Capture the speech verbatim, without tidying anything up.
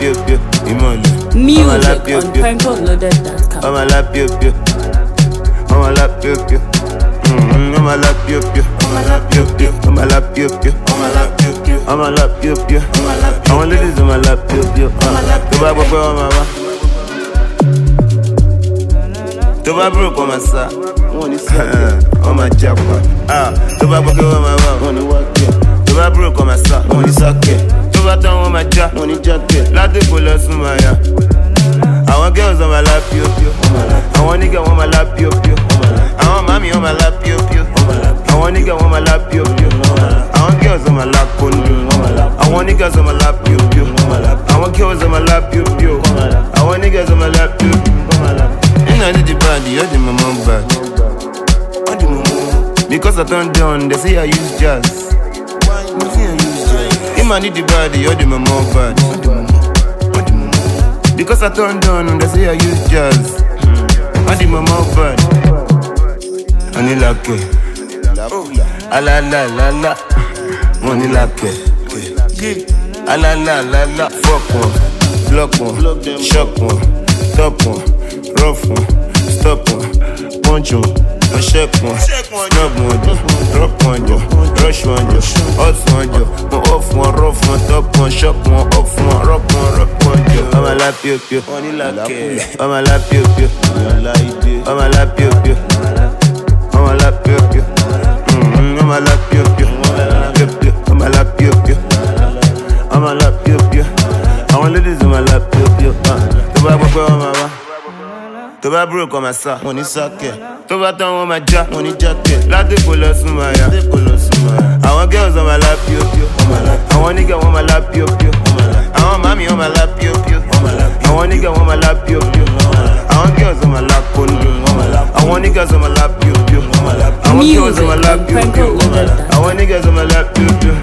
pio pio, imole. Music on Prankle Loaded dot com. I'm a la pio pio, I'm a la pio pio, I'm a la pio pio, I'm a la pio pio, I'm a la pio pio, I'm a la pio pio, I'm a la pio pio, I want ladies on my lap pio pio. Tu vas pas pour ma maman, tu vas broke comme ça. On m'a jackpot. Ah, tu vas pas pour ma maman. Tu vas broke comme ça. On dit ça que. Tu vas dans ma jack. On dit jacket. La décolle sous ma ya. I want girls on my lap, pio pio. I want nigga on my lap, pio pio. I want mommy on my lap, pio pio. I want nigga on my lap, pio pio. I want girls on my lap, kondo. I want niggas on my lap, pio pio. I want girls on my lap, pio pio. I want niggas on my lap, pio pio. You know the body, you're the mama bad. Because I turn down, they say I use jazz. You man need the body, you're the mama bad. Because I turn down and they say I use jazz. I did my mouth bad. I need like it. Ah la la la la. Money like it. Ah la la la la. Fuck one, block one, shock one, top one, rough one, stop one, punch one, check one, snub one, drop one, rush one, hot one, off one, rough one, top one, shock one, off one, rock one, rock one. I'm a la pio pio, I'm a la pio pio, I'm a la pio pio, I'm a la pio pio, I'm a la pio pio, I'm a la pio pio, I'm a la pio pio. I want ladies on my lap pio pio. Tu vas pas pour ma maman, tu vas broke comme ça. On y saké, tu vas dans ma jack, on y jacket. La décolle sous ma ya, décolle sous ma ya. I want girls on my lap pio pio, I want nigga on my lap pio pio. I want mommy on my lap, pio pio. I want nigga on my lap, pio pio. I want girls on my lap, kondo. I want niggas on my lap, pio pio. I want girls on my lap, pio pio. I want niggas on my lap, pio pio.